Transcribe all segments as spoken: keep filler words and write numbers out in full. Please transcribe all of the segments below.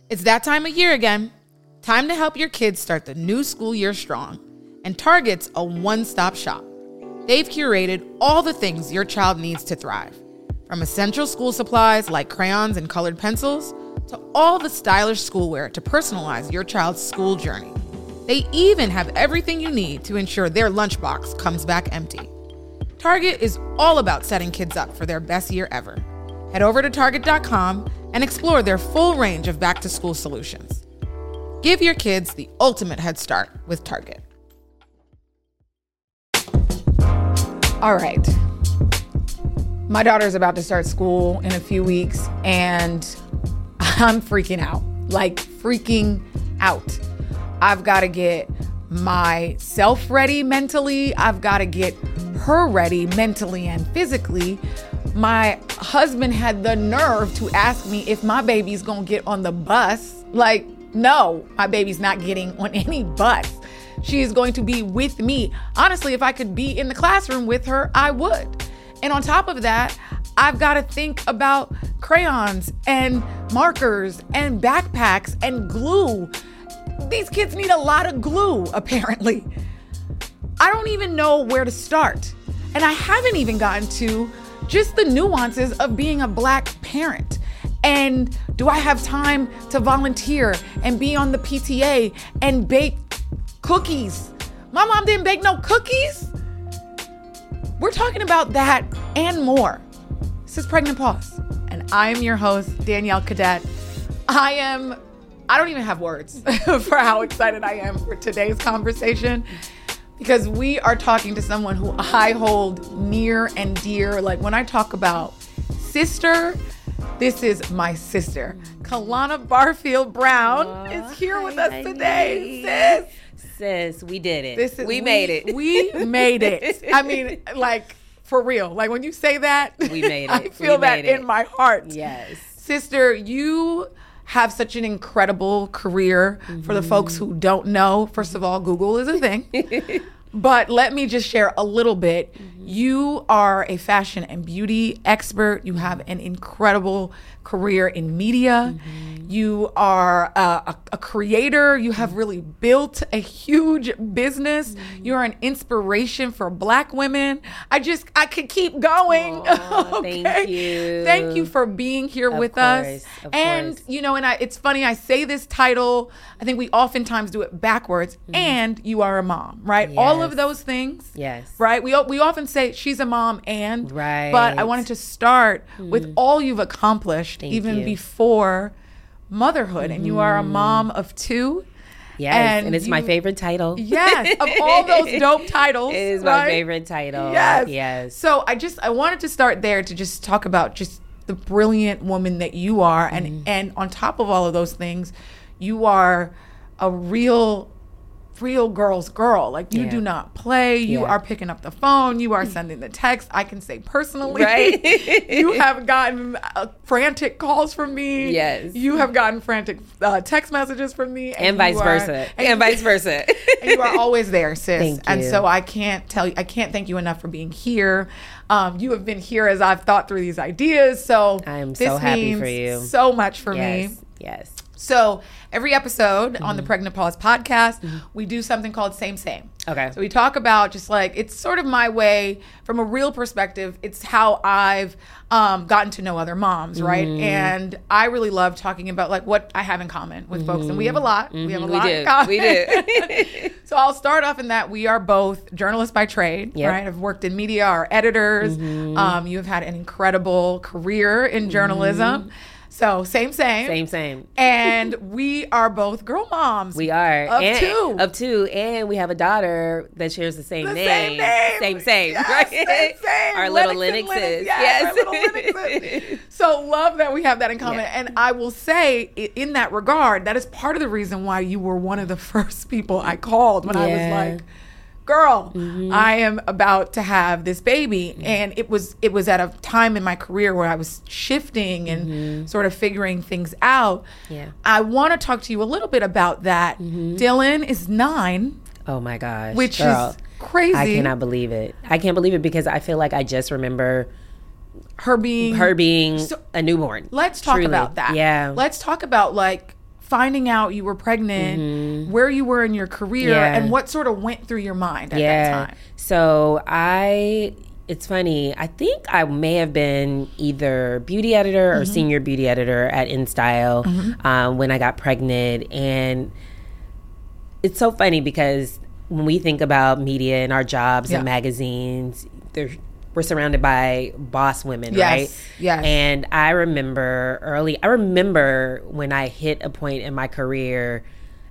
It's that time of year again. Time to help your kids start the new school year strong. And Target's a one-stop shop. They've curated all the things your child needs to thrive. From essential school supplies like crayons and colored pencils to all the stylish schoolwear to personalize your child's school journey. They even have everything you need to ensure their lunchbox comes back empty. Target is all about setting kids up for their best year ever. Head over to Target dot com and explore their full range of back-to-school solutions. Give your kids the ultimate head start with Target. All right. My daughter's about to start school in a few weeks, and I'm freaking out. Like, freaking out. I've got to get myself ready mentally. I've got to get her ready mentally and physically. My husband had the nerve to ask me if my baby's gonna get on the bus. Like, no, my baby's not getting on any bus. She is going to be with me. Honestly, if I could be in the classroom with her, I would. And on top of that, I've got to think about crayons and markers and backpacks and glue. These kids need a lot of glue, apparently. I don't even know where to start. And I haven't even gotten to just the nuances of being a Black parent. And do I have time to volunteer and be on the P T A and bake cookies? My mom didn't bake no cookies. We're talking about that and more. This is Pregnant Pause, and I am your host, Danielle Cadet. I am, I don't even have words for how excited I am for today's conversation, because we are talking to someone who I hold near and dear. Like, when I talk about sister, this is my sister. Kalana Barfield Brown oh, is here with us today, sis. Sis, we did it. This is, we, we made it. We made it. I mean, like, for real. Like, when you say that, we made it. I feel we that in my heart. Yes. Sister, you have such an incredible career. Mm-hmm. For the folks who don't know, first of all, Google is a thing. But let me just share a little bit. Mm-hmm. You are a fashion and beauty expert. You have an incredible career in media. Mm-hmm. You are a, a, a creator. You have really built a huge business. Mm-hmm. You're an inspiration for Black women. I just, I could keep going. Aww, okay? Thank you. Thank you for being here of with course, us. Of and, course. you know, and I, it's funny, I say this title, I think we oftentimes do it backwards. Mm-hmm. And you are a mom, right? Yes. All of those things. Yes. Right? We, we often say she's a mom and. Right. But I wanted to start mm-hmm. with all you've accomplished. Thank even you. before motherhood. Mm-hmm. And you are a mom of two. Yes, and, and it's you, my favorite title. Yes, of all those dope titles. It is right? my favorite title. Yes. Yes. So I just, I wanted to start there to just talk about just the brilliant woman that you are. And, mm-hmm. and on top of all of those things, you are a real real girl's girl. Like, you yeah. do not play. You yeah. are picking up the phone. You are sending the text. I can say personally. Right. You have gotten uh, frantic calls from me. Yes. You have gotten frantic uh, text messages from me. And, and vice are, versa. And, and vice versa. And you are always there, sis. Thank you. And so I can't tell you, I can't thank you enough for being here. Um, you have been here as I've thought through these ideas. So I am this so happy means for you. So much for yes. me. Yes. So every episode mm-hmm. on the Pregnant Pause podcast, mm-hmm. we do something called Same Same. Okay. So we talk about just like, it's sort of my way from a real perspective. It's how I've um, gotten to know other moms, right? Mm-hmm. And I really love talking about like what I have in common with mm-hmm. folks. And we have a lot. Mm-hmm. We have a we lot do. in common. We do. So I'll start off in that we are both journalists by trade, yep. right? I've worked in media, our editors. Mm-hmm. Um, you have had an incredible career in journalism. Mm-hmm. So same, same. Same, same. And we are both girl moms. We are. Of and, two. Of two. And we have a daughter that shares the same the name. Same name. Same, same. Yes, right? same, same. Our Lennox little Lennoxes. Lennox. Yes. Our little Lennoxes. So love that we have that in common. Yeah. And I will say, in that regard, that is part of the reason why you were one of the first people I called when yeah. I was like, girl, mm-hmm. I am about to have this baby. Mm-hmm. And it was it was at a time in my career where I was shifting and mm-hmm. sort of figuring things out. Yeah. I want to talk to you a little bit about that. Mm-hmm. Dylan is nine. Oh my gosh. Which girl, is crazy. I cannot believe it. I can't believe it because I feel like I just remember her being her being so, a newborn. Let's talk Truly. about that. Yeah. Let's talk about like finding out you were pregnant, mm-hmm. where you were in your career, yeah. and what sort of went through your mind at yeah. that time? So I, it's funny, I think I may have been either beauty editor or mm-hmm. senior beauty editor at InStyle mm-hmm. um, when I got pregnant. And it's so funny because when we think about media and our jobs yeah. and magazines, there's we're surrounded by boss women, yes, right? Yes. And I remember early, I remember when I hit a point in my career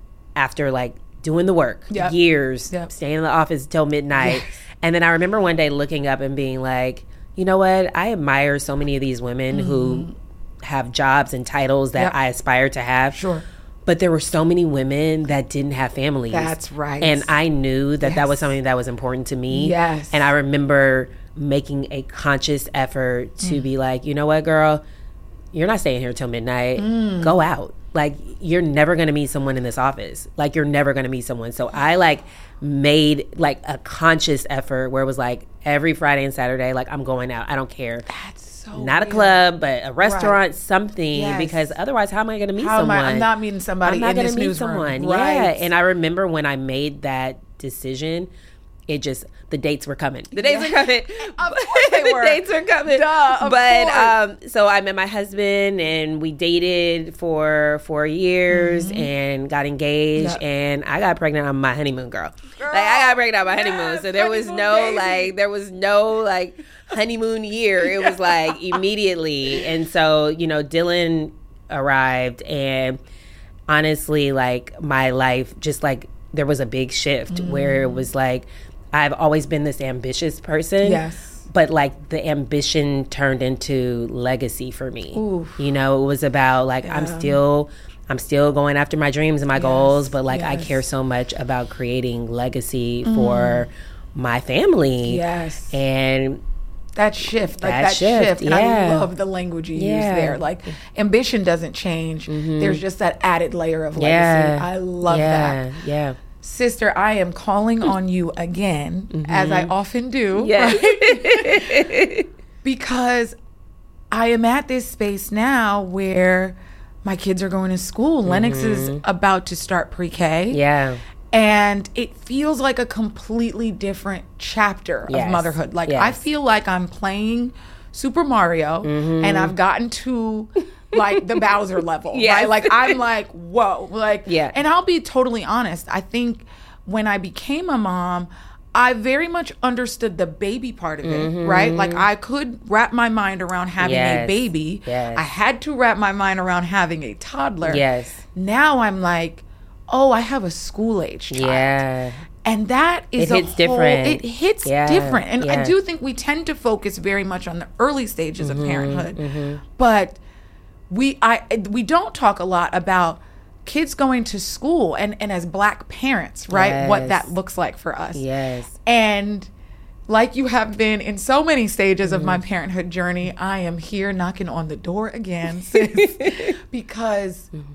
after like doing the work, yep. years, yep. staying in the office till midnight. Yes. And then I remember one day looking up and being like, you know what? I admire so many of these women mm-hmm. who have jobs and titles that yep. I aspire to have. Sure. But there were so many women that didn't have families. That's right. And I knew that yes. that was something that was important to me. Yes. And I remember making a conscious effort to mm. be like, you know what, girl, you're not staying here till midnight. Mm. Go out. Like, you're never going to meet someone in this office. Like, you're never going to meet someone. So I like made like a conscious effort where it was like every Friday and Saturday, like I'm going out. I don't care. That's so not weird. A club, but a restaurant, right. something. Yes. Because otherwise, how am I going to meet how someone? Am I, I'm not meeting somebody I'm not in this meet newsroom. Someone. Right. Yeah. And I remember when I made that decision, it just, the dates were coming. The dates yeah. were coming. Of course they the were. dates were coming. Duh, of but course. um, so I met my husband and we dated for four years mm-hmm. and got engaged yep. and I got pregnant on my honeymoon, girl. girl. Like I got pregnant on my honeymoon. Yes, so there was no baby. like there was no like honeymoon year. It was like immediately. And so, you know, Dylan arrived and honestly like my life just like there was a big shift mm. where it was like I've always been this ambitious person. Yes. But like the ambition turned into legacy for me. Oof. You know, it was about like yeah. I'm still I'm still going after my dreams and my yes. goals, but like yes. I care so much about creating legacy mm. for my family. Yes. And that shift, like that, that shift, shift. And yeah. I love the language you yeah. use there. Like ambition doesn't change. Mm-hmm. There's just that added layer of legacy. Yeah. I love yeah. that. Yeah. Sister, I am calling on you again, mm-hmm. as I often do. Yeah. Right? Because I am at this space now where my kids are going to school. Mm-hmm. Lennox is about to start pre-K. Yeah. And it feels like a completely different chapter yes. of motherhood. Like, yes. I feel like I'm playing Super Mario mm-hmm. and I've gotten to like the Bowser level, yes. right? Like, I'm like, whoa. Like, yeah. And I'll be totally honest. I think when I became a mom, I very much understood the baby part of it, mm-hmm. right? Like, I could wrap my mind around having yes. a baby. Yes. I had to wrap my mind around having a toddler. Yes. Now I'm like, oh, I have a school-age child. Yeah. And that is it a hits whole, different. It hits yeah. different. And yeah. I do think we tend to focus very much on the early stages mm-hmm. of parenthood. Mm-hmm. But we I we don't talk a lot about kids going to school and, and as Black parents, right? Yes. What that looks like for us. Yes. And like you have been in so many stages mm-hmm. of my parenthood journey, I am here knocking on the door again, sis, because mm-hmm.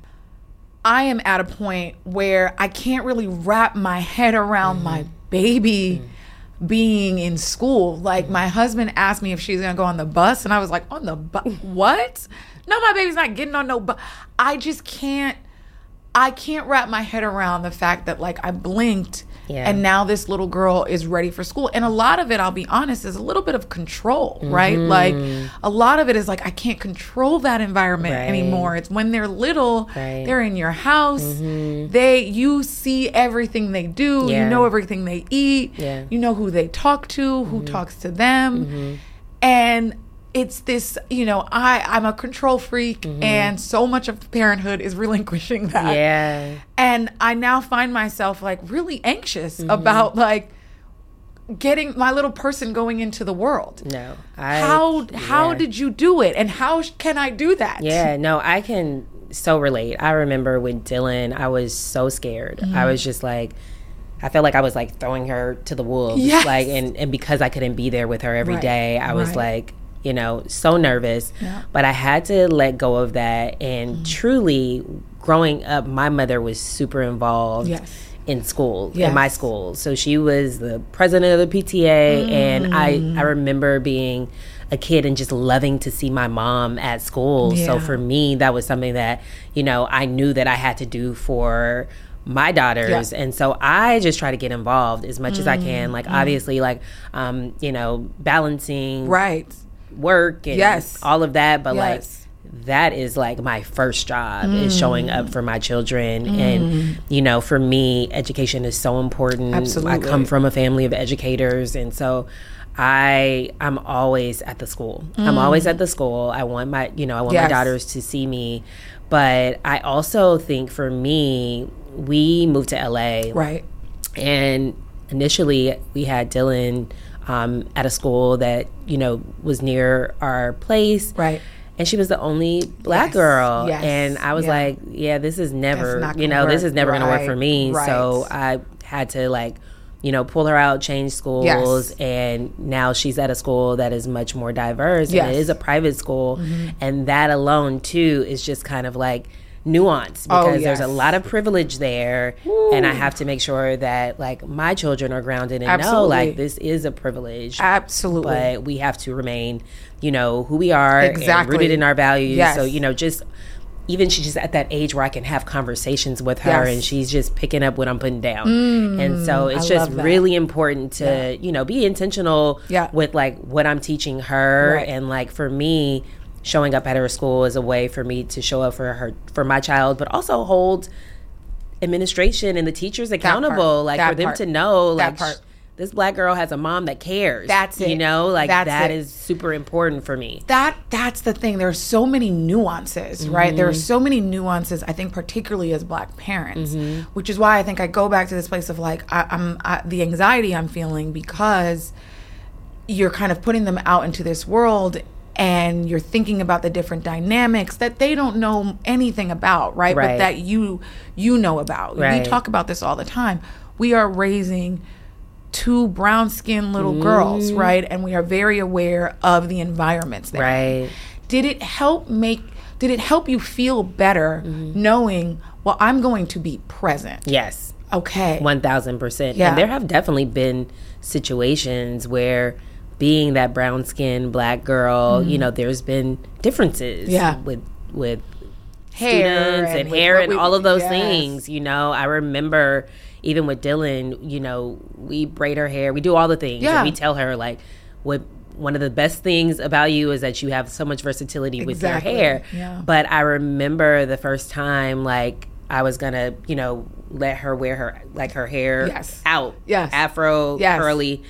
I am at a point where I can't really wrap my head around mm-hmm. my baby mm-hmm. being in school. Like, mm-hmm. my husband asked me if she's going to go on the bus, and I was like, on the bus? What? No, my baby's not getting on no bus. I just can't, I can't wrap my head around the fact that, like, I blinked yeah. and now this little girl is ready for school. And a lot of it, I'll be honest, is a little bit of control, mm-hmm. right? Like, a lot of it is like, I can't control that environment right. anymore. It's when they're little, right. they're in your house, mm-hmm. they, you see everything they do, yeah. you know everything they eat, yeah. you know who they talk to, who mm-hmm. talks to them. Mm-hmm. And it's this, you know, I, I'm a control freak mm-hmm. and so much of parenthood is relinquishing that. Yeah. And I now find myself like really anxious mm-hmm. about like getting my little person going into the world. No. I, how yeah. how did you do it? And how can I do that? Yeah, no, I can so relate. I remember with Dylan, I was so scared. Mm-hmm. I was just like, I felt like I was like throwing her to the wolves. Yes. Like, and, and because I couldn't be there with her every right. day, I was right. like, you know, so nervous. Yeah. But I had to let go of that. And mm-hmm. truly, growing up, my mother was super involved yes. in school, yes. in my school. So she was the president of the P T A. Mm. And I, I remember being a kid and just loving to see my mom at school. Yeah. So for me, that was something that, you know, I knew that I had to do for my daughters. Yeah. And so I just try to get involved as much mm. as I can. Like, mm. obviously, like, um, you know, balancing right. work and yes. all of that. But, yes. like, that is, like, my first job mm. is showing up for my children. Mm. And, you know, for me, education is so important. Absolutely. I come from a family of educators. And so I, I'm always at the school. Mm. I'm always at the school. I want my, you know, I want yes. my daughters to see me. But I also think for me, we moved to L A. Right. And initially we had Dylan um, at a school that, you know, was near our place. Right. And she was the only black yes. girl. Yes. And I was yeah. like, yeah, this is never, you know, work. this is never right. going to work for me. Right. So I had to, like, you know, pull her out, change schools. Yes. And now she's at a school that is much more diverse. Yes. And it is a private school. Mm-hmm. And that alone, too, is just kind of like nuance, because oh, yes. there's a lot of privilege there. Ooh. And I have to make sure that, like, my children are grounded and Absolutely. know, like, this is a privilege. Absolutely. But we have to remain, you know, who we are exactly. and rooted in our values. Yes. So, you know, just even she's just at that age where I can have conversations with her yes. and she's just picking up what I'm putting down. Mm, and so it's I just really important to, yeah. you know, be intentional yeah. with, like, what I'm teaching her. Right. And, like, for me, showing up at her school is a way for me to show up for her, for my child, but also hold administration and the teachers accountable, like, that for them part. to know, that like, part. sh- this black girl has a mom that cares. That's it. You know, like, that's that it. is super important for me. That that's the thing. There are so many nuances, mm-hmm. right? There are so many nuances, I think, particularly as black parents, mm-hmm. which is why I think I go back to this place of, like, I, I'm I, the anxiety I'm feeling, because you're kind of putting them out into this world and you're thinking about the different dynamics that they don't know anything about, right? right. But that you you know about. Right. We talk about this all the time. We are raising two brown-skinned little mm. girls, right? And we are very aware of the environments there. Right. Did it help make, did it help you feel better mm-hmm. knowing, well, I'm going to be present? Yes. Okay. one thousand percent. Yeah. And there have definitely been situations where being that brown-skinned black girl, mm. you know, there's been differences yeah. with with hair students and, and hair and we, all of those yes. things, you know. I remember even with Dylan, you know, we braid her hair, we do all the things. Yeah. And we tell her, like, what one of the best things about you is that you have so much versatility exactly. with your hair. Yeah. But I remember the first time, like, I was gonna, you know, let her wear her, like, her hair yes. out, yes. afro, yes. curly,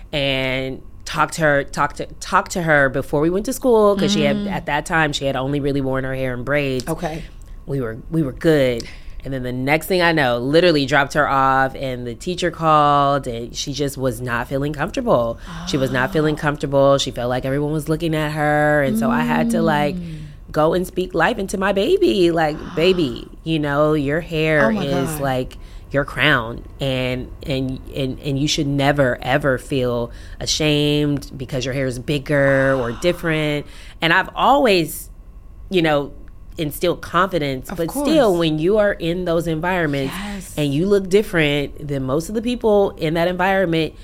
and talk to her, talk to talk to her before we went to school, because mm. she had, at that time, she had only really worn her hair in braids. Okay, we were we were good. And then the next thing I know, literally dropped her off, and the teacher called, and she just was not feeling comfortable. Oh. She was not feeling comfortable. She felt like everyone was looking at her, and so mm. I had to, like, go and speak life into my baby. Like, baby, you know, your hair oh is God. like your crown, and and and and you should never ever feel ashamed because your hair is bigger or different. And I've always, you know, instill confidence, of but course. Still, when you are in those environments yes. and you look different than most of the people in that environment,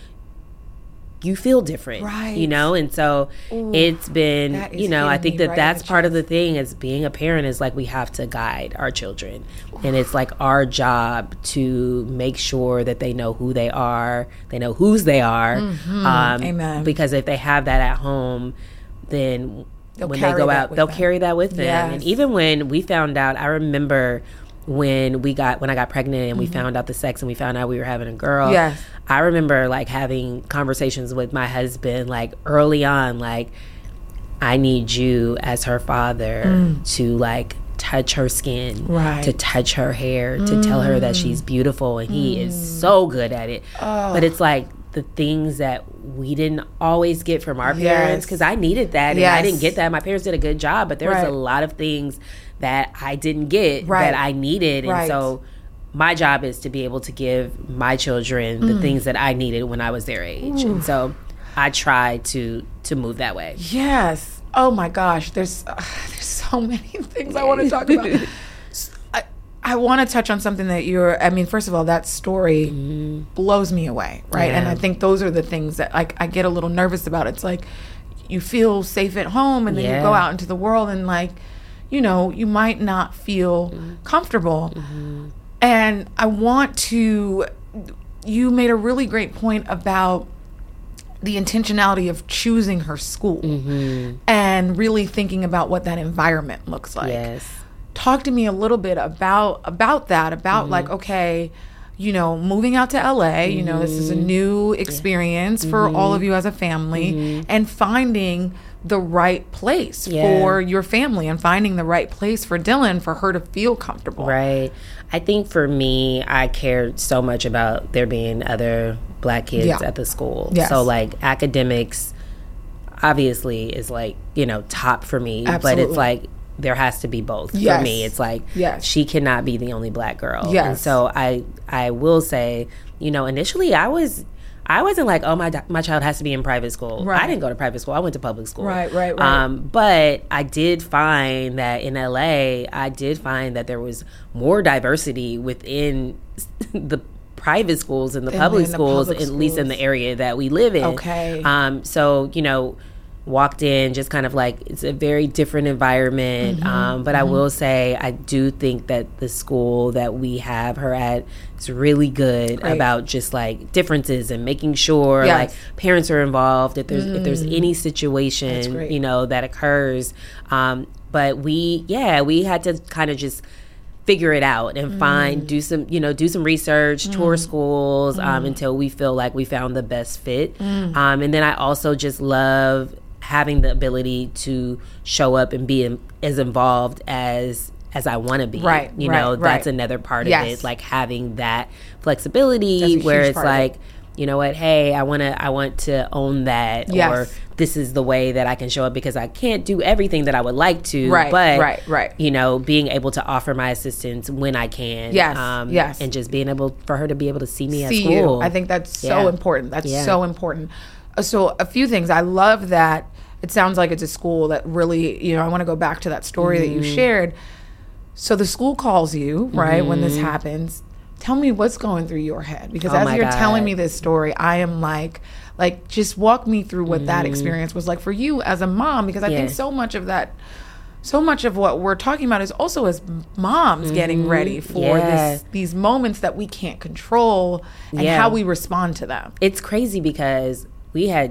you feel different, right? You know, and so Ooh, it's been, you know, I think that right that's part of the thing as being a parent is, like, we have to guide our children, Ooh. And it's, like, our job to make sure that they know who they are, they know whose they are, mm-hmm. um, Amen. Because if they have that at home, then They'll when they go out, they'll them. carry that with them. Yes. And even when we found out, I remember when we got when I got pregnant and mm-hmm. we found out the sex and we found out we were having a girl. Yes. I remember, like, having conversations with my husband, like, early on, like, I need you as her father mm. to, like, touch her skin, right. to touch her hair, to mm. tell her that she's beautiful, and he mm. is so good at it. Oh. But it's like the things that we didn't always get from our parents, because yes. I needed that and yes. I didn't get that. My parents did a good job, but there was right. a lot of things that I didn't get right. that I needed. And right. so my job is to be able to give my children the mm. things that I needed when I was their age. Ooh. And so I try to to move that way. Yes. Oh my gosh. There's uh, there's so many things I want to talk about. I, I want to touch on something that you're, I mean, first of all, that story mm. blows me away, right? Yeah. And I think those are the things that, like, I get a little nervous about. It's like, you feel safe at home, and then yeah. you go out into the world and like, you know, you might not feel mm-hmm. comfortable. Mm-hmm. And I want to, you made a really great point about the intentionality of choosing her school mm-hmm. and really thinking about what that environment looks like. Yes. Talk to me a little bit about about that, about mm-hmm. like, okay, you know, moving out to L A, mm-hmm. you know, this is a new experience yeah. for mm-hmm. all of you as a family, mm-hmm. and finding the right place yeah. for your family and finding the right place for Dylan for her to feel comfortable. Right. I think for me, I cared so much about there being other Black kids yeah. at the school. Yes. So like academics obviously is like, you know, top for me. Absolutely. But it's like there has to be both yes. for me. It's like yes. she cannot be the only Black girl. Yes. And so I I will say, you know, initially I was I wasn't like, oh, my my child has to be in private school. Right. I didn't go to private school. I went to public school. Right, right, right. Um, but I did find that in L A, I did find that there was more diversity within the private schools and the in, public in schools, the public at schools. Least in the area that we live in. Okay. Um, so, you know, walked in just kind of like, it's a very different environment. Mm-hmm. Um, but mm-hmm. I will say, I do think that the school that we have her at is really good Great. About just like differences and making sure yes. like parents are involved if there's mm. if there's any situation, you know, that occurs. Um, but we, yeah, we had to kind of just figure it out and mm. find, do some, you know, do some research, mm. tour schools um, mm. until we feel like we found the best fit. Mm. Um, and then I also just love having the ability to show up and be in, as involved as as I want to be. Right. You right, know, right. that's another part of yes. it, like having that flexibility where it's like, it. you know what, hey, I want to I want to own that yes. or this is the way that I can show up because I can't do everything that I would like to. Right, but, right, right. you know, being able to offer my assistance when I can. Yes, um, yes. And just being able for her to be able to see me see at school. You. I think that's yeah. so important. That's yeah. so important. So a few things. I love that it sounds like it's a school that really, you know, I want to go back to that story mm-hmm. that you shared. So the school calls you, right, mm-hmm. when this happens. Tell me what's going through your head. Because oh as you're God. telling me this story, I am like, like, just walk me through what mm-hmm. that experience was like for you as a mom. Because I yeah. think so much of that, so much of what we're talking about is also as moms mm-hmm. getting ready for yeah. this, these moments that we can't control and yeah. how we respond to them. It's crazy because we had,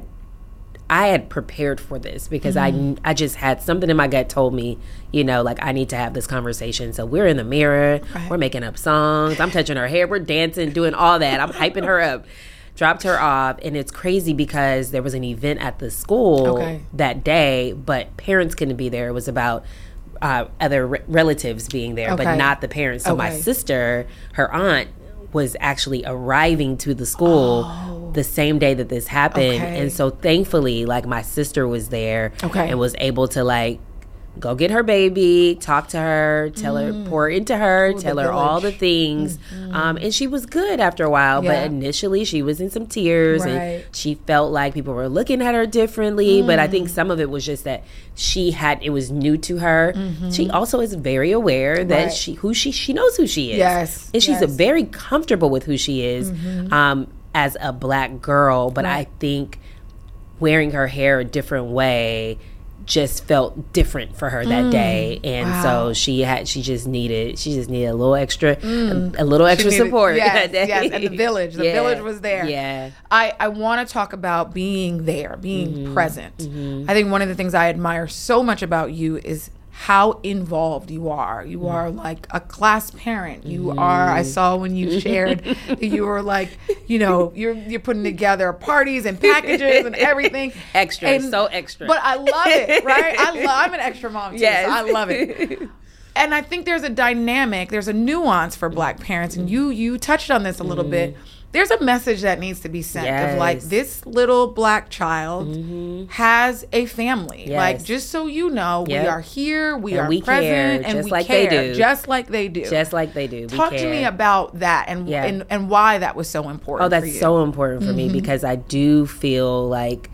I had prepared for this because mm-hmm. I, I just had something in my gut told me, you know, like I need to have this conversation. So we're in the mirror, right. we're making up songs, I'm touching her hair, we're dancing, doing all that. I'm hyping her up, dropped her off. And it's crazy because there was an event at the school okay. that day, but parents couldn't be there. It was about uh, other re- relatives being there, okay. but not the parents. So okay. my sister, her aunt, was actually arriving to the school oh. the same day that this happened. Okay. And so thankfully, like my sister was there okay. and was able to like go get her baby, talk to her, tell mm. her, pour into her, Ooh, tell her village. all the things. Mm-hmm. Um, and she was good after a while, yeah. but initially she was in some tears right. and she felt like people were looking at her differently. Mm. But I think some of it was just that she had, it was new to her. Mm-hmm. She also is very aware that right. she, who she, she knows who she is. Yes. And she's yes. a very comfortable with who she is mm-hmm. um, as a Black girl. But right. I think wearing her hair a different way just felt different for her that mm, day, and wow. so she had she just needed she just needed a little extra mm. a, a little extra needed, support yes, that day. Yes, and the village the yeah. village was there. Yeah, I I want to talk about being there, being mm-hmm. present. Mm-hmm. I think one of the things I admire so much about you is how involved you are. You mm. are like a class parent. You mm. are, I saw when you shared, you were like, you know, you're you're putting together parties and packages and everything. Extra, and, so extra. But I love it, right? I love, I'm an extra mom too, yes. so I love it. And I think there's a dynamic, there's a nuance for Black parents, and you you touched on this a little mm. bit. There's a message that needs to be sent yes. of like, this little Black child mm-hmm. has a family. Yes. Like, just so you know, yep. we are here, we and are we present, care, and just we like care, they do. just like they do. Just like they do. Talk we to care. me about that and, yeah. and and why that was so important. Oh, that's for you. so important for mm-hmm. me because I do feel like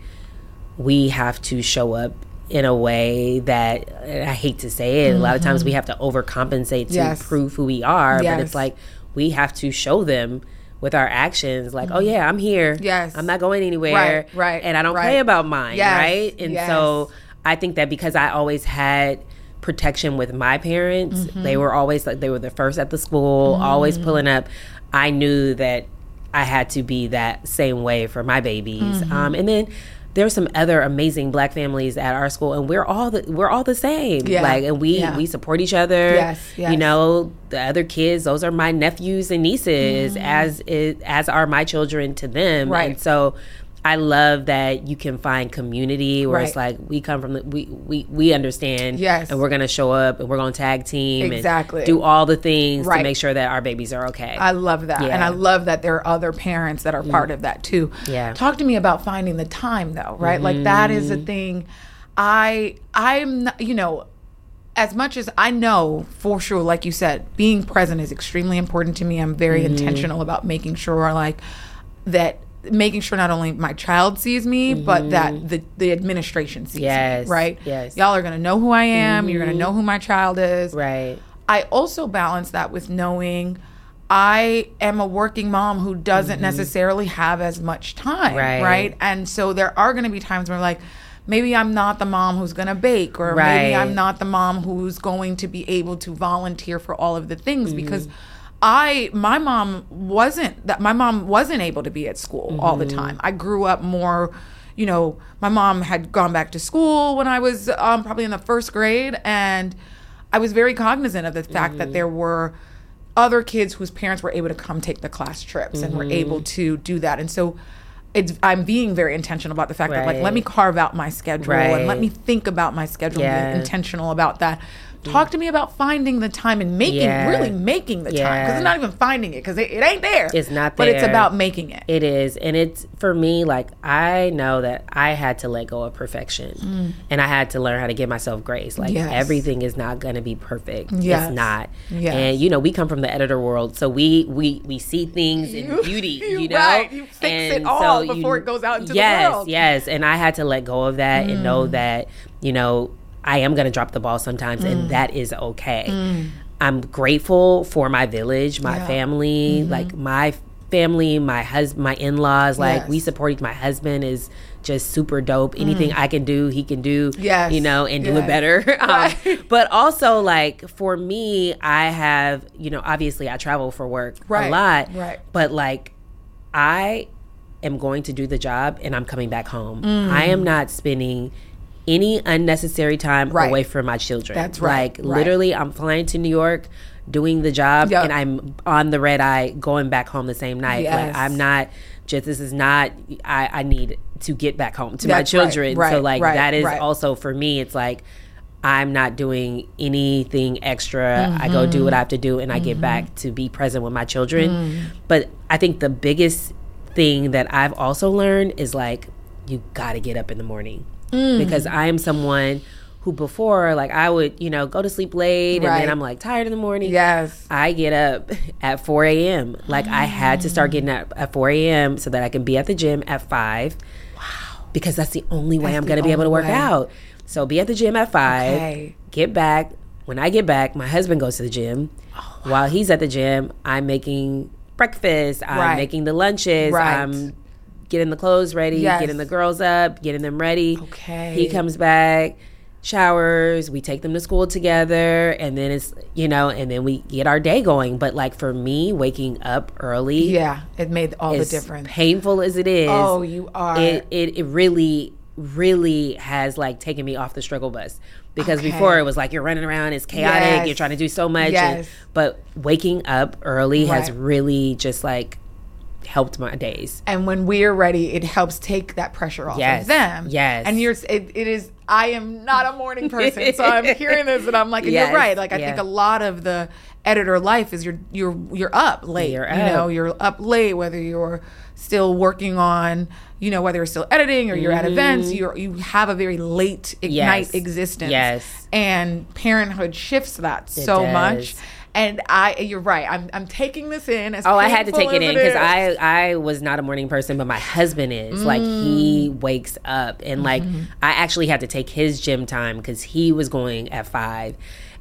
we have to show up in a way that, I hate to say it, mm-hmm. a lot of times we have to overcompensate to yes. prove who we are, yes. but it's like we have to show them with our actions, like, mm-hmm. oh yeah, I'm here. Yes. I'm not going anywhere. Right, right. And I don't right. play about mine, yes. right? And yes. so I think that because I always had protection with my parents, mm-hmm. they were always like, they were the first at the school, mm-hmm. always pulling up. I knew that I had to be that same way for my babies. Mm-hmm. Um, and then there's some other amazing Black families at our school, and we're all the, we're all the same. Yeah. Like, and we yeah. we support each other. Yes, yes. You know, the other kids, those are my nephews and nieces, mm-hmm. as is, as are my children to them. Right. And so I love that you can find community where right. it's like, we come from the, we we we understand, yes. and we're gonna show up and we're gonna tag team exactly. and do all the things right. to make sure that our babies are okay. I love that. Yeah. And I love that there are other parents that are part mm. of that too. Yeah. Talk to me about finding the time though, right? Mm-hmm. Like that is a thing. I I'm not, you know, as much as I know for sure, like you said, being present is extremely important to me. I'm very mm-hmm. intentional about making sure like that making sure not only my child sees me, mm-hmm. but that the, the administration sees yes. me, right? Yes. Y'all are going to know who I am. Mm-hmm. You're going to know who my child is. Right. I also balance that with knowing I am a working mom who doesn't mm-hmm. necessarily have as much time, right? right? And so there are going to be times where like, maybe I'm not the mom who's going to bake, or right. maybe I'm not the mom who's going to be able to volunteer for all of the things mm-hmm. because I, my mom wasn't that. My mom wasn't able to be at school mm-hmm. all the time. I grew up more, you know. My mom had gone back to school when I was um, probably in the first grade, and I was very cognizant of the fact mm-hmm. that there were other kids whose parents were able to come take the class trips mm-hmm. and were able to do that. And so, it's I'm being very intentional about the fact right. that like let me carve out my schedule right. and let me think about my schedule yeah. and be intentional about that. Talk to me about finding the time and making, yeah. really making the yeah. time. Because it's not even finding it, because it, it ain't there. It's not there. But it's about making it. It is. And it's, for me, like, I know that I had to let go of perfection. Mm. And I had to learn how to give myself grace. Like, yes. everything is not going to be perfect. Yes. It's not. Yes. And, you know, we come from the editor world, so we we, we see things in you, beauty, you, you know? Right. You fix and it all so before you, it goes out into yes, the world. Yes, yes. And I had to let go of that mm. and know that, you know, I am going to drop the ball sometimes, mm. and that is okay. Mm. I'm grateful for my village, my yeah. family, mm-hmm. like my family, my husband, my in-laws. Like yes. we support. My husband is just super dope. Anything mm. I can do, he can do. Yes. You know, and yes. do it better. um, right. But also, like for me, I have, you know, obviously I travel for work right. a lot. Right. But like, I am going to do the job, and I'm coming back home. Mm. I am not spending any unnecessary time right. away from my children. That's right. Like right. literally, I'm flying to New York, doing the job, yep. and I'm on the red eye going back home the same night. Yes. Like I'm not just, this is not, I, I need to get back home to That's my children. Right. So like right. that is right. also for me, it's like, I'm not doing anything extra. Mm-hmm. I go do what I have to do, and I mm-hmm. get back to be present with my children. Mm. But I think the biggest thing that I've also learned is like, you gotta get up in the morning. Mm. Because I am someone who before, like I would, you know, go to sleep late right. and then I'm like tired in the morning. Yes. I get up at four a.m. Like mm. I had to start getting up at four a.m. so that I can be at the gym at five. Wow. Because that's the only way that's I'm going to be able to work way. out. So be at the gym at five, okay. get back. When I get back, my husband goes to the gym. Oh, wow. While he's at the gym, I'm making breakfast. I'm right. making the lunches. Right. I'm getting the clothes ready, yes. getting the girls up, getting them ready. Okay. He comes back, showers, we take them to school together, and then it's, you know, and then we get our day going. But like for me, waking up early. Yeah, it made all the difference. Painful as it is. Oh, you are. It, it, it really, really has like taken me off the struggle bus. Because okay. before it was like you're running around, it's chaotic, yes. you're trying to do so much. Yes. And, but waking up early right. has really just like helped my days. And when we're ready, it helps take that pressure off yes. of them. Yes. And you're it, it is I am not a morning person, so I'm hearing this and I'm like, and yes. you're right. Like I yeah. think a lot of the editor life is you're you're you're up late. You're you up. know, you're up late, whether you're still working on, you know, whether you're still editing or you're mm-hmm. at events, you're you have a very late ignite yes. existence. Yes. And parenthood shifts that it so does. much. And I, you're right. I'm, I'm taking this in. As oh, I had to take it in because it I, I was not a morning person, but my husband is. Mm. Like he wakes up, and like mm-hmm. I actually had to take his gym time because he was going at five,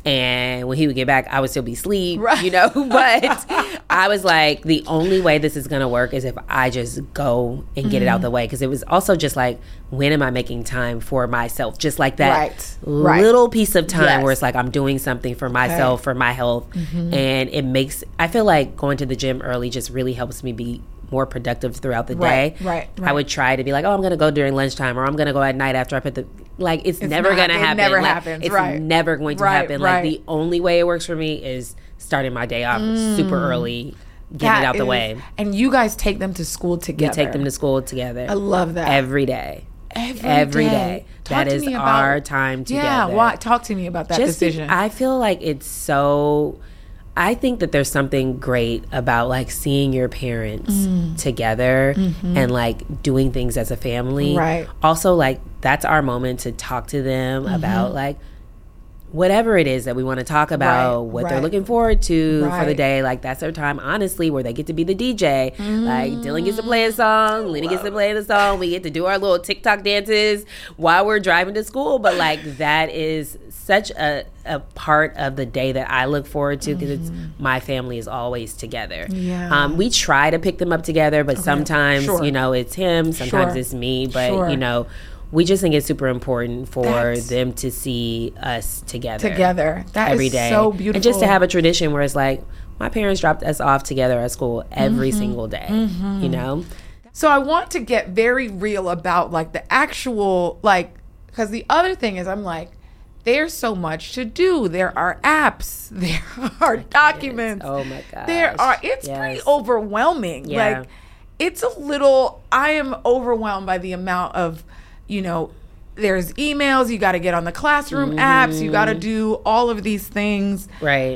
And when he would get back, I would still be asleep, right. you know. But I was like, the only way this is going to work is if I just go and get mm-hmm. it out the way. Because it was also just like, when am I making time for myself? Just like that right. little right. piece of time yes. where it's like, I'm doing something for myself, okay. for my health. Mm-hmm. And it makes, I feel like going to the gym early just really helps me be more productive throughout the day. Right, right, right. I would try to be like, oh, I'm going to go during lunchtime, or I'm going to go at night after I put the, like, it's, it's never going to happen. It never like, happens, It's right. never going to right, happen. right. Like, the only way it works for me is starting my day off mm. super early, getting that it out is, the way. And you guys take them to school together. We take them to school together. I love that. Every day. Every, Every day. day. That is about, our time together. Yeah, why, talk to me about that Just decision. Be, I feel like it's so... I think that there's something great about like seeing your parents mm. together mm-hmm. and like doing things as a family. Right. Also, like that's our moment to talk to them mm-hmm. about like whatever it is that we want to talk about, right. what right. they're looking forward to right. for the day. Like that's their time, honestly, where they get to be the D J. Mm. Like Dylan gets to play a song, Lenny gets to play the song. We get to do our little TikTok dances while we're driving to school. But like that is such a, a part of the day that I look forward to because mm-hmm. it's my family is always together. Yeah. Um, we try to pick them up together, but okay. sometimes, sure. you know, it's him, sometimes sure. it's me, but, sure. you know, we just think it's super important for That's, them to see us together. Together. That every is day. so beautiful. And just to have a tradition where it's like, my parents dropped us off together at school every mm-hmm. single day, mm-hmm. you know? So I want to get very real about like the actual, like, because the other thing is I'm like, there's so much to do. There are apps. There are documents. Yes. Oh my gosh. There are. It's yes. pretty overwhelming. Yeah. Like, it's a little. I am overwhelmed by the amount of, you know, there's emails. You got to get on the classroom mm-hmm. apps. You got to do all of these things. Right.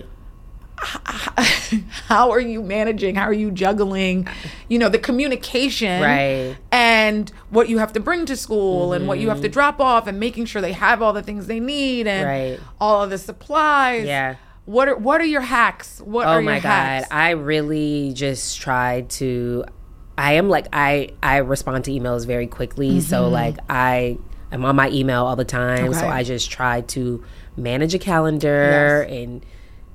How are you managing? How are you juggling, you know, the communication right. and what you have to bring to school mm-hmm. and what you have to drop off and making sure they have all the things they need and right. all of the supplies. Yeah. What are what are your hacks? What oh are my your God. hacks? I really just try to, I am like, I, I respond to emails very quickly. Mm-hmm. So like I am on my email all the time. Okay. So I just try to manage a calendar yes. and,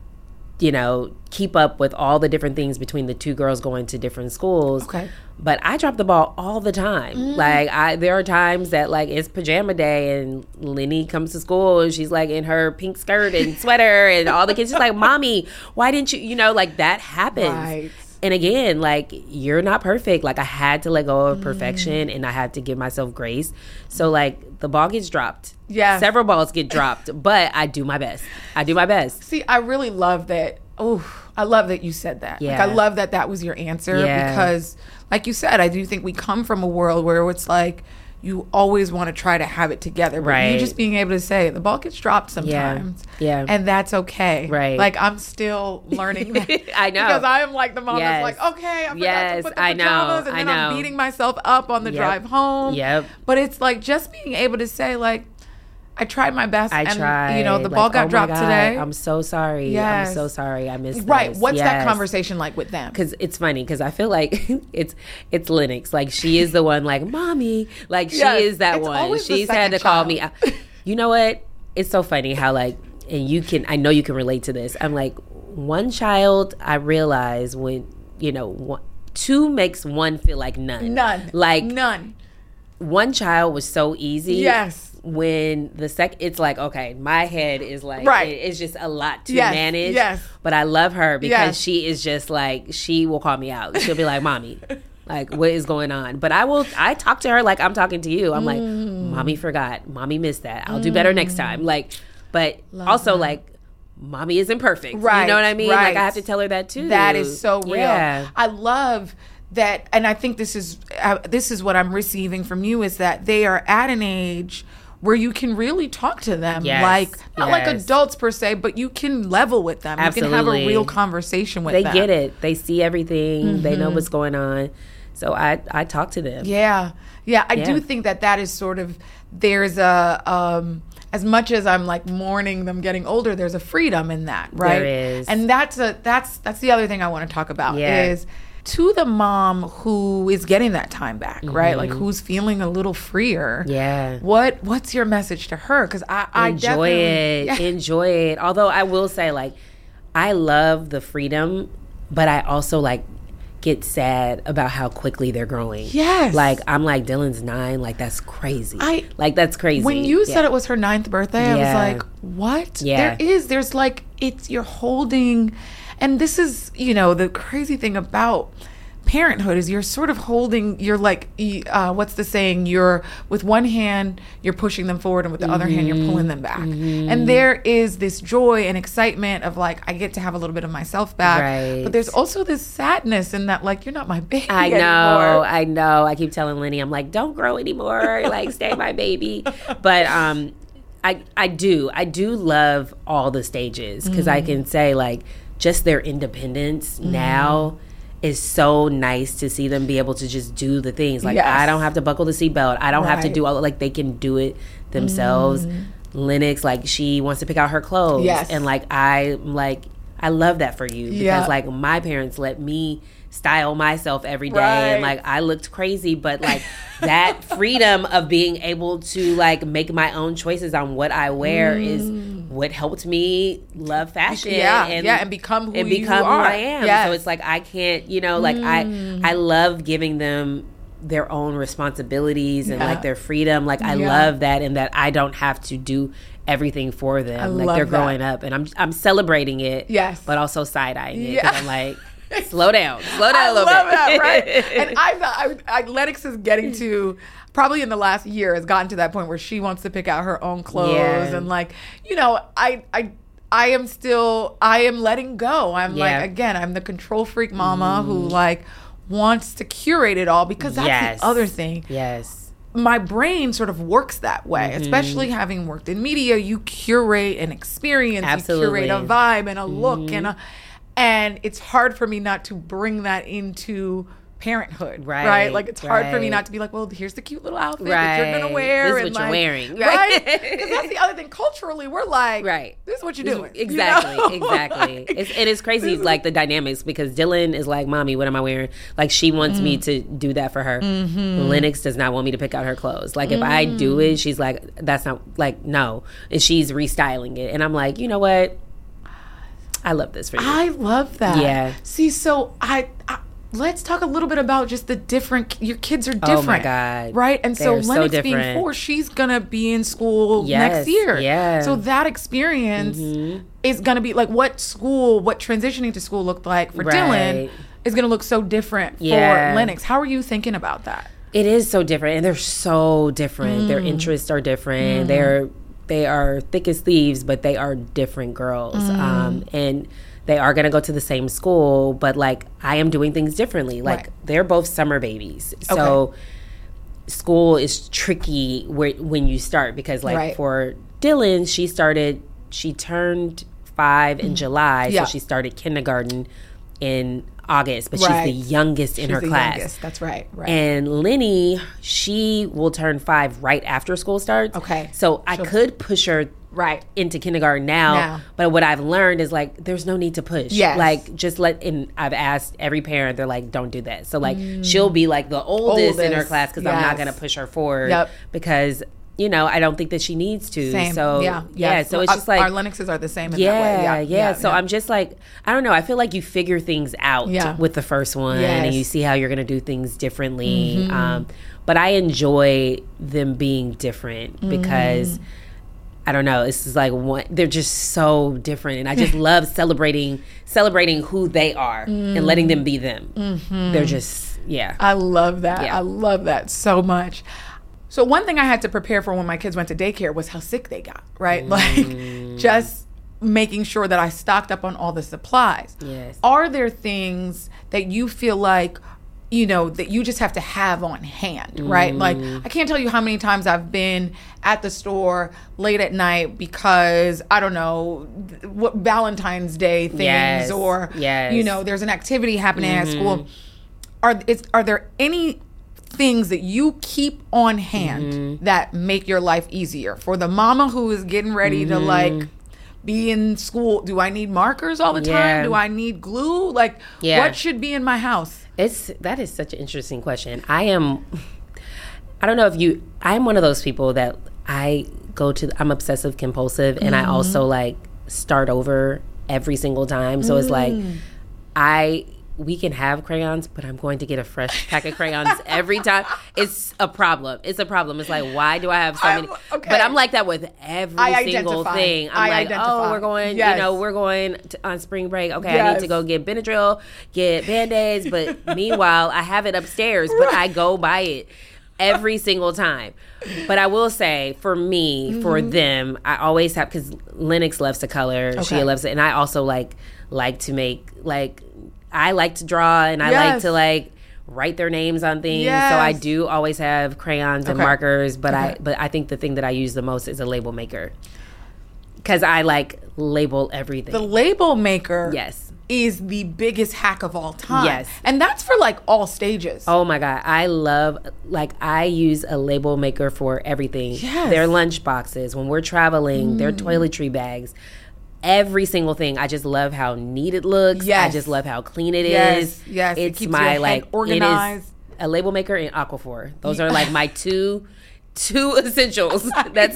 you know, keep up with all the different things between the two girls going to different schools. Okay. But I drop the ball all the time. Mm. Like, I there are times that, like, it's pajama day and Lenny comes to school and she's, like, in her pink skirt and sweater and all the kids just like, Mommy, why didn't you, you know, like, that happens. Right. And again, like, you're not perfect. Like, I had to let go of perfection mm. and I had to give myself grace. So, like, the ball gets dropped. Yeah. Several balls get dropped, but I do my best. I do my best. See, I really love that. Oh, I love that you said that. Yeah. Like, I love that that was your answer yeah. because, like you said, I do think we come from a world where it's like, you always want to try to have it together. But right. you just being able to say, the ball gets dropped sometimes. Yeah. yeah. And that's okay. Right. Like, I'm still learning that. I know. Because I am like the mom yes. that's like, okay, I forgot yes, to put the I pajamas. know. And then I I'm know. beating myself up on the yep. drive home. Yep. But it's like just being able to say, like, I tried my best. I and, tried. You know, the like, ball got oh dropped God, today. I'm so sorry. Yes. I'm so sorry. I missed Right. this. What's yes. that conversation like with them? Because it's funny. Because I feel like it's it's Lennox. Like she is the one. Like mommy. Like she yes. is that it's one. She's had to call me. You know what? It's so funny how like, and you can. I know you can relate to this. I'm like one child. I realize when you know one, two makes one feel like none. None. Like none. One child was so easy. Yes. When the sec, it's like, okay, my head is like, right. it, it's just a lot to yes, manage. Yes. But I love her because yes. she is just like, she will call me out. She'll be like, Mommy, like, what is going on? But I will, I talk to her like I'm talking to you. I'm mm. like, Mommy forgot. Mommy missed that. I'll mm. do better next time. Like, but love also that. Like, Mommy isn't perfect. Right. You know what I mean? Right. Like, I have to tell her that too. That is so real. Yeah. I love that. And I think this is, uh, this is what I'm receiving from you is that they are at an age where you can really talk to them, yes, like not yes. like adults per se, but you can level with them. Absolutely. You can have a real conversation with they them. They get it. They see everything. Mm-hmm. They know what's going on. So I, I talk to them. Yeah, yeah. I yeah. do think that that is sort of there's a um, as much as I'm like mourning them getting older, there's a freedom in that, right? There is, and that's a that's that's the other thing I want to talk about yeah. is To the mom who is getting that time back, mm-hmm. right? Like who's feeling a little freer. Yeah. What What's your message to her? Because I, I enjoy definitely, it. Yeah. Enjoy it. Although I will say, like, I love the freedom, but I also like get sad about how quickly they're growing. Yes. Like, I'm like, Dylan's nine. Like, that's crazy. I Like, that's crazy. When you yeah. said it was her ninth birthday, yeah. I was like, what? Yeah. There is. There's like, it's, you're holding, and this is, you know, the crazy thing about parenthood is you're sort of holding, you're like, uh, what's the saying? You're, with one hand, you're pushing them forward, and with the mm-hmm. other hand, you're pulling them back. Mm-hmm. And there is this joy and excitement of like, I get to have a little bit of myself back. Right. But there's also this sadness in that, like, you're not my baby I know, anymore. I know. I keep telling Lenny, I'm like, don't grow anymore. Like, stay my baby. But um, I, I do. I do love all the stages because mm. I can say, like, just their independence mm. now is so nice to see them be able to just do the things. Like, yes. I don't have to buckle the seatbelt. I don't right. have to do all, like, they can do it themselves. Mm. Lennox, like, she wants to pick out her clothes. Yes. And, like, I, like, I love that for you. Because, yeah. like, my parents let me style myself every day. Right. And, like, I looked crazy. But, like, that freedom of being able to, like, make my own choices on what I wear mm. is what helped me love fashion. Yeah, and, yeah, and become who and you become are. who I am. Yes. So it's like I can't, you know, like mm. I I love giving them their own responsibilities and yeah. like their freedom. Like I yeah. love that, and that I don't have to do everything for them. I like love they're that. growing up, and I'm I'm celebrating it. Yes, but also side eyeing it. Yeah. I'm like, slow down, slow down I a little love bit. that, right? And I thought I, I, Lennox is getting to. Probably in the last year has gotten to that point where she wants to pick out her own clothes yeah. and like, you know, I I I am still I am letting go. I'm yeah. like, again, I'm the control freak mama mm. who like wants to curate it all because that's yes. the other thing. Yes. My brain sort of works that way, mm-hmm. especially having worked in media. You curate an experience, Absolutely. you curate a vibe and a look mm-hmm. and a, and it's hard for me not to bring that into parenthood, right? right? Like it's hard right. for me not to be like, well, here's the cute little outfit right. that you're gonna wear. This is and what like, you're wearing, right? Because that's the other thing. Culturally, we're like, right. This is what you're doing. Exactly, you know? exactly. Like, it's, and it's crazy, like the dynamics, because Dylan is like, "Mommy, what am I wearing?" Like she wants mm. me to do that for her. Mm-hmm. Lennox does not want me to pick out her clothes. Like if mm. I do it, she's like, "That's not like no," and she's restyling it, and I'm like, you know what? I love this for you. I love that. Yeah. See, so I. I Let's talk a little bit about just the different, your kids are different. Oh my God. Right? And They're so Lennox so being four, she's going to be in school yes, next year. Yeah. So that experience mm-hmm. is going to be like what school, what transitioning to school looked like for right. Dylan is going to look so different yeah. for Lennox. How are you thinking about that? It is so different. And they're so different. Mm. Their interests are different. Mm. They're, they are thick as thieves, but they are different girls. Mm. Um, and they are going to go to the same school, but like I am doing things differently. Like right. they're both summer babies. So okay. school is tricky where, when you start because like right. for Dylan, she started, she turned five in mm. July. Yeah. So she started kindergarten in August, but right. she's the youngest in she's her the class. Youngest. That's right. right. And Lenny, she will turn five right after school starts. Okay. So I She'll, could push her right into kindergarten now, now, but what I've learned is like there's no need to push. Yes. Like just let. And I've asked every parent, they're like, don't do that. So like mm. she'll be like the oldest, oldest. in her class because yes. I'm not gonna push her forward yep. because. You know, I don't think that she needs to. Same. So yeah, yeah. yeah. So it's just like our Lennoxes are the same. In yeah, that way. yeah, yeah, yeah. So yeah. I'm just like, I don't know. I feel like you figure things out yeah. with the first one, yes. and you see how you're gonna do things differently. Mm-hmm. Um, but I enjoy them being different because. Mm. I don't know. It's just like one, they're just so different, and I just love celebrating celebrating who they are mm. and letting them be them. Mm-hmm. They're just yeah. I love that. Yeah. I love that so much. So one thing I had to prepare for when my kids went to daycare was how sick they got. Right, mm. like just making sure that I stocked up on all the supplies. Yes. Are there things that you feel like? You know, that you just have to have on hand, right? Mm. Like, I can't tell you how many times I've been at the store late at night because, I don't know, what Valentine's Day things yes. or, yes. you know, there's an activity happening mm-hmm. at school. Are, is, are there any things that you keep on hand mm-hmm. that make your life easier? For the mama who is getting ready mm-hmm. to, like, be in school, do I need markers all the time? Yeah. Do I need glue? Like, yeah. what should be in my house? It's that is such an interesting question. I am I don't know if you I am one of those people that I go to I'm obsessive compulsive and mm-hmm. I also like start over every single time. So mm. it's like I we can have crayons, but I'm going to get a fresh pack of crayons every time. It's a problem. It's a problem. It's like, why do I have so many? Okay. But I'm like that with every I single identify. thing. I'm I like, identify. oh, we're going, yes. you know, we're going to, on spring break. Okay, yes. I need to go get Benadryl, get Band-Aids. But meanwhile, I have it upstairs, but right. I go buy it every single time. But I will say, for me, mm-hmm. for them, I always have, because Lennox loves to color. Okay. She loves it. And I also like like to make, like, I like to draw and I yes. like to like write their names on things. Yes. So I do always have crayons and okay. markers, but okay. I but I think the thing that I use the most is a label maker. Cuz I like label everything. The label maker yes. is the biggest hack of all time. Yes. And that's for like all stages. Oh my God. I love like I use a label maker for everything. Yes. Their lunch boxes, when we're traveling, mm. their toiletry bags. Every single thing. I just love how neat it looks. Yes. I just love how clean it yes. is. Yes. It's it keeps my your like head organized. It is a label maker and Aquaphor. Those are like my two two essentials. That's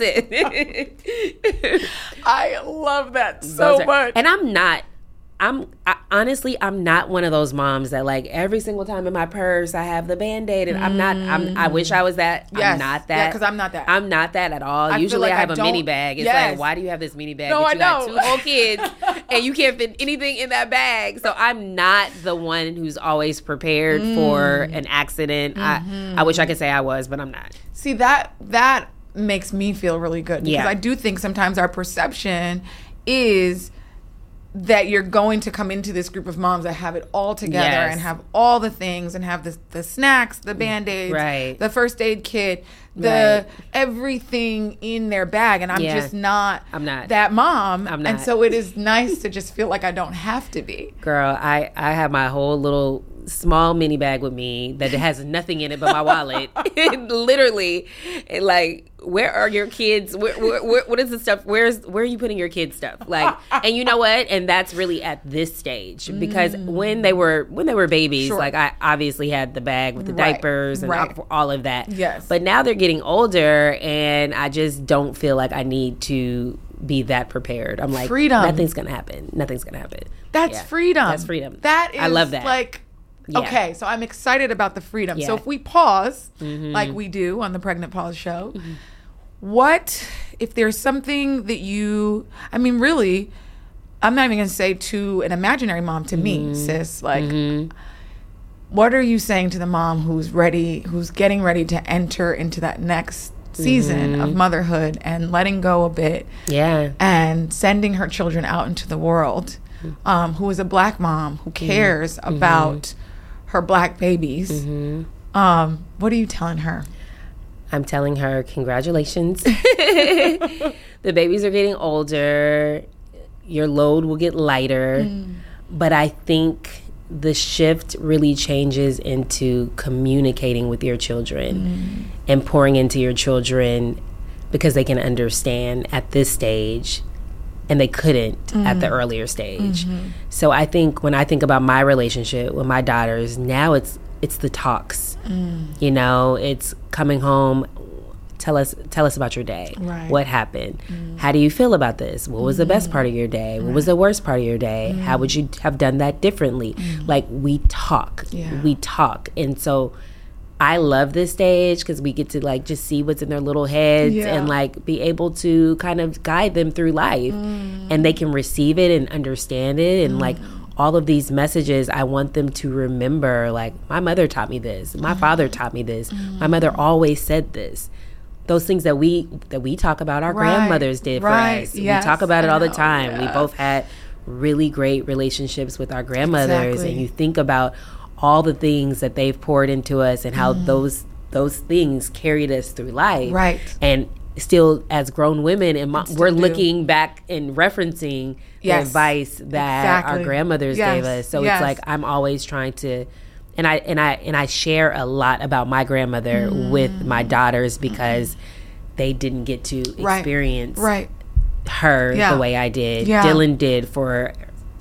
it. I love that so are, much. And I'm not I'm I, honestly I'm not one of those moms that like every single time in my purse I have the Band-Aid and mm. I'm not I'm I wish I was that. Yes. I'm not that. Yeah, because I'm not that. I'm not that at all. I Usually like I have I a don't, mini bag. It's yes. like, why do you have this mini bag? No, but I you know. got two whole kids and you can't fit anything in that bag. So I'm not the one who's always prepared mm. for an accident. Mm-hmm. I I wish I could say I was, but I'm not. See, that that makes me feel really good because yeah. I do think sometimes our perception is that you're going to come into this group of moms that have it all together yes. and have all the things and have the the snacks, the Band-Aids, right. the first aid kit, the right. everything in their bag. And I'm yeah. just not, I'm not that mom. I'm not. And so it is nice to just feel like I don't have to be. Girl, I, I have my whole little small mini bag with me that has nothing in it but my wallet. Literally, it like, where are your kids? Where, where, where, what is the stuff? Where's where are you putting your kids' stuff? Like, and you know what? And that's really at this stage because mm. when they were when they were babies, sure. like I obviously had the bag with the right. diapers and right. all of that. Yes, but now they're getting older, and I just don't feel like I need to be that prepared. I'm like, freedom. Nothing's gonna happen. Nothing's gonna happen. That's yeah. freedom. That's freedom. That is, I love that. Like. Yeah. Okay, so I'm excited about the freedom. Yeah. So if we pause, mm-hmm. like we do on the Pregnant Pause show, mm-hmm. what if there's something that you, I mean, really, I'm not even going to say to an imaginary mom, to mm-hmm. me, sis, like, mm-hmm. what are you saying to the mom who's ready, who's getting ready to enter into that next season mm-hmm. of motherhood and letting go a bit yeah, and sending her children out into the world, um, who is a black mom who cares mm-hmm. about her black babies. Mm-hmm. Um, what are you telling her? I'm telling her, congratulations. The babies are getting older. Your load will get lighter. Mm. But I think the shift really changes into communicating with your children mm. and pouring into your children because they can understand at this stage and they couldn't mm. at the earlier stage. Mm-hmm. So I think when I think about my relationship with my daughters, now it's it's the talks. Mm. You know, it's coming home, tell us tell us about your day. Right. What happened? Mm. How do you feel about this? What was mm. the best part of your day? What right. was the worst part of your day? Mm. How would you have done that differently? Mm. Like, we talk. Yeah. We talk. And so I love this stage because we get to like just see what's in their little heads yeah. and like be able to kind of guide them through life mm. and they can receive it and understand it and mm. like all of these messages. I want them to remember, like, my mother taught me this, my mm. father taught me this, mm. my mother always said this. Those things that we that we talk about, our right. grandmothers did right. for us. Yes. We talk about it all the time. Yeah. We both had really great relationships with our grandmothers exactly. and you think about all the things that they've poured into us and how mm. those those things carried us through life. Right. And still as grown women and mo- we're do. looking back and referencing yes. the advice that exactly. our grandmothers yes. gave us. So yes. it's like I'm always trying to and I and I and I share a lot about my grandmother mm. with my daughters because mm. they didn't get to experience right. Right. her yeah. the way I did. Yeah. Dylan did for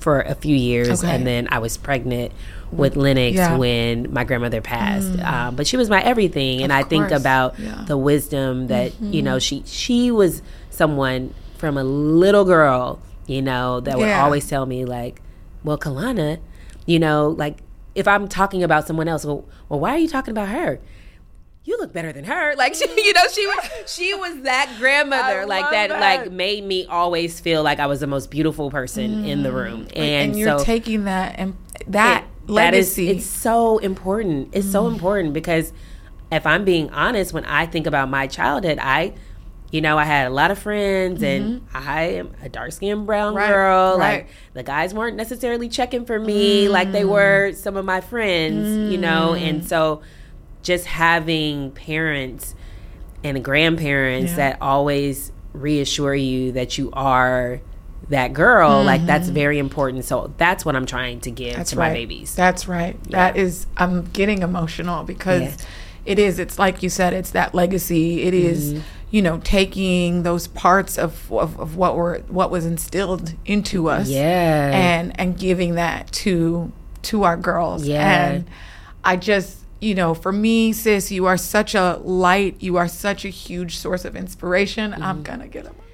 for a few years. Okay. And then I was pregnant with Lennox yeah. when my grandmother passed. Mm. Um, but she was my everything. And of I course. think about yeah. the wisdom that, mm-hmm. you know, she, she was someone from a little girl, you know, that would yeah. always tell me like, well, Kalana, you know, like if I'm talking about someone else, well, well why are you talking about her? You look better than her. Like, she, you know, she was she was that grandmother, I like that, that, like made me always feel like I was the most beautiful person mm. in the room. And, and you're so, taking that and that it, legacy. That is, it's so important. It's mm. so important because if I'm being honest, when I think about my childhood, I, you know, I had a lot of friends, mm-hmm. and I am a dark-skinned brown right, girl. Right. Like, the guys weren't necessarily checking for me mm. like they were some of my friends, mm. you know, and so just having parents and grandparents yeah. that always reassure you that you are that girl, mm-hmm. like that's very important. So that's what I'm trying to give that's to right. my babies. That's right. Yeah. That is, I'm getting emotional because yeah. it is, it's like you said, it's that legacy. It mm-hmm. is, you know, taking those parts of, of, of what were, what was instilled into us yeah. and, and giving that to, to our girls. Yeah. And I just, you know, for me, sis, you are such a light. You are such a huge source of inspiration. Mm. I'm going to get emotional.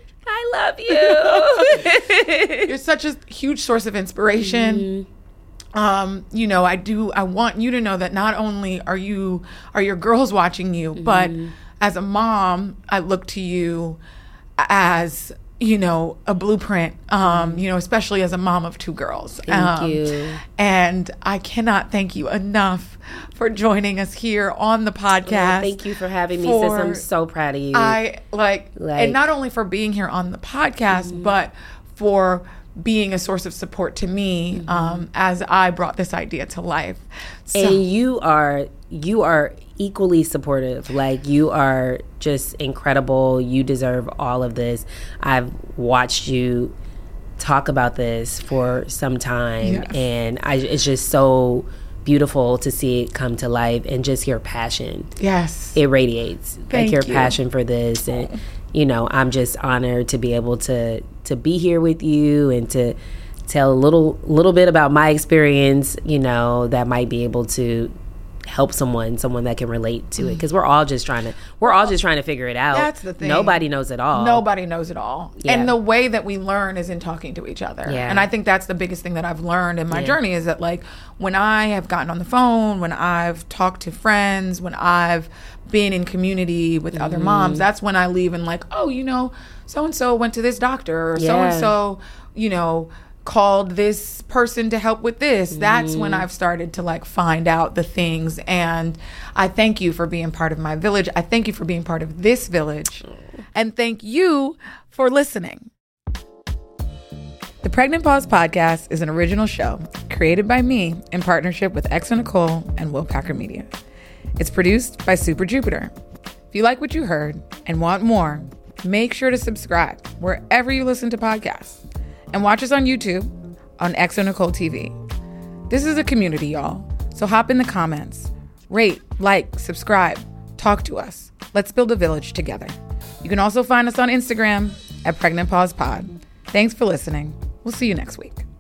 I love you. You're such a huge source of inspiration. Mm. Um, you know, I do, I want you to know that not only are you, are your girls watching you, mm. but as a mom, I look to you as, you know, a blueprint, um, you know, especially as a mom of two girls. Thank um, you. And I cannot thank you enough for joining us here on the podcast. Well, thank you for having me, sis. I'm so proud of you. I like, like and not only for being here on the podcast, mm-hmm. but for being a source of support to me mm-hmm. um, as I brought this idea to life. So, and you are, you are equally supportive. Like, you are just incredible. You deserve all of this. I've watched you talk about this for some time, yes. and I, it's just so beautiful to see it come to life, and just your passion. Yes. It radiates. Thank like your you. passion for this. And, you know, I'm just honored to be able to, to be here with you and to tell a little, little bit about my experience, you know, that might be able to help someone, someone that can relate to it. Because we're all just trying to, we're all just trying to figure it out. That's the thing. Nobody knows it all. Nobody knows it all. Yeah. And the way that we learn is in talking to each other. Yeah. And I think that's the biggest thing that I've learned in my yeah. journey is that, like, when I have gotten on the phone, when I've talked to friends, when I've been in community with mm-hmm. other moms, that's when I leave and like, oh, you know, so-and-so went to this doctor, or yeah. so-and-so, you know, called this person to help with this. That's mm. when I've started to like find out the things. And I thank you for being part of my village. I thank you for being part of this village. Mm. And thank you for listening. The Pregnant Pause Podcast is an original show created by me in partnership with Exo Nicole and Will Packer Media. It's produced by Super Jupiter. If you like what you heard and want more, make sure to subscribe wherever you listen to podcasts. And watch us on YouTube on Exo Nicole T V. This is a community, y'all. So hop in the comments. Rate, like, subscribe, talk to us. Let's build a village together. You can also find us on Instagram at Pregnant Pause Pod. Thanks for listening. We'll see you next week.